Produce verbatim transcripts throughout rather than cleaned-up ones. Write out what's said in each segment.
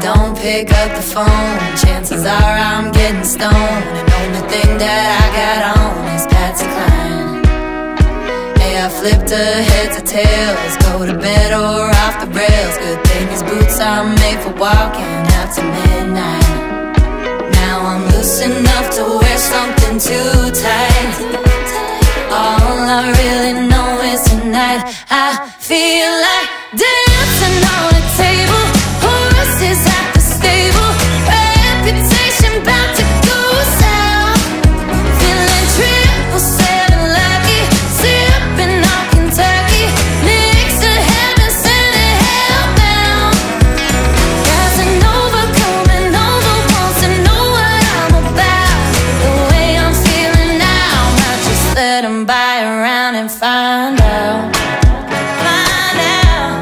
don't pick up the phone, chances are I'm getting stoned. And the only thing that I got on is Patsy Cline. Hey, I flipped her head to tails, go to bed or off the rails. Good thing these boots are made for walking after midnight. Now I'm loose enough to wear something too tight. All I really know is tonight I feel like dancing on a table, horses at the stable, reputation bout to go south. Feeling triple seven lucky, sipping on Kentucky, mix of heaven, send it hellbound. Casanova coming over, wants to know what I'm about. The way I'm feeling now, might just let him buy around and find out. Find out.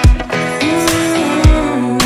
Mm-hmm.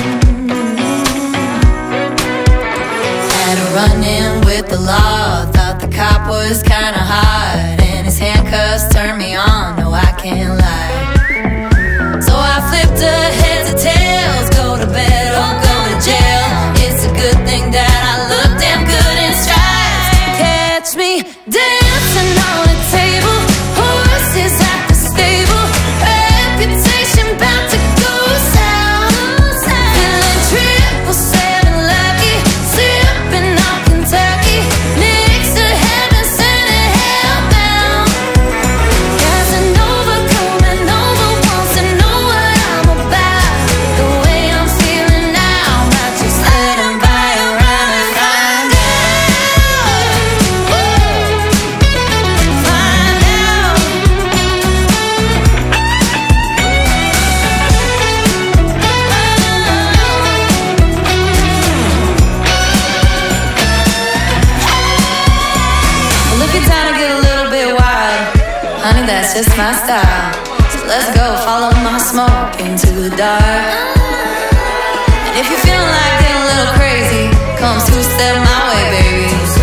Had a run-in with the law, thought the cop was kinda hot, and his handcuffs turned me on, no I can't lie. So I flipped her head to tails, go to bed or go to jail. It's a good thing that I look damn good in stripes. Catch me dancing on a table, horses at the stable, reputation bout to go south. Feeling triple seven lucky, sipping on Kentucky, mix of heaven, send it hellbound. Casanova coming over, wants to know what I'm about. The way I'm feeling now, might just let him buy around and find out. Find out. Well, if you're down to get a little bit wild, honey, that's just my style. So let's go, follow my smoke into the dark. And if you're feeling like getting a little crazy, come two-step my way, baby.